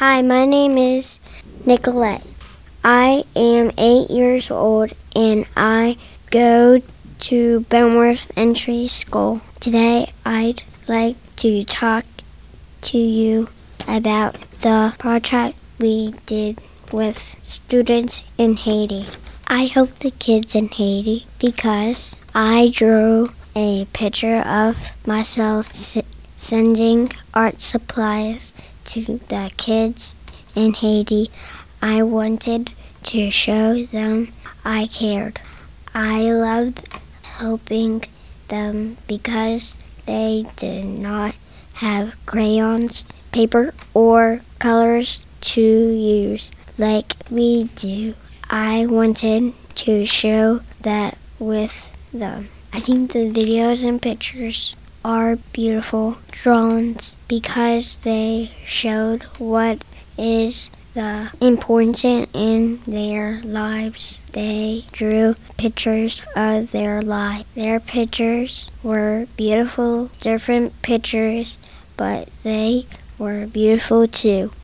Hi, my name is Nicolette. I am 8 years old and I go to Benworth Entry School. Today I'd like to talk to you about the project we did with students in Haiti. I helped the kids in Haiti because I drew a picture of myself sending art supplies to the kids in Haiti. I wanted to show them I cared. I loved helping them because they did not have crayons, paper, or colors to use like we do. I wanted to show that with them. I think the videos and pictures are beautiful drawings because they showed what is the important in their lives. They drew pictures of their life. Their pictures were beautiful, different pictures, but they were beautiful too.